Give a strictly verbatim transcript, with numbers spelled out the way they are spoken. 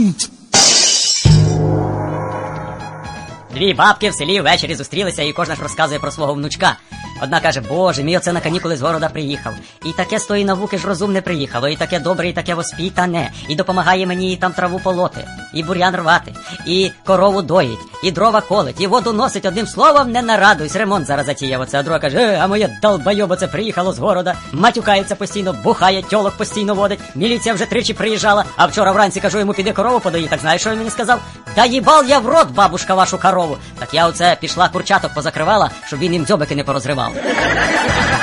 Дві бабки в селі ввечері зустрілися, і кожна ж розказує про свого внучка. Одна каже: боже, мій оце на канікули з города приїхав. І таке з тої науки ж розумне приїхало, і таке добре, і таке воспітане. І допомагає мені і там траву полоти, і бур'ян рвати, і корову доїть, і дрова колить, і воду носить. Одним словом, не нарадуйся, ремонт зараз затіяв оце. А друга каже: е, а моє долбойобо це приїхало з города, матюкається постійно, бухає, тьолок постійно водить, міліція вже тричі приїжджала, а вчора вранці кажу йому: піди корову подої. Так знаєш, що він мені сказав? Да їбал я в рот, бабушка, вашу корову. Так я оце пішла, курчаток позакривала, щоб він їм дзьобики не порозривав.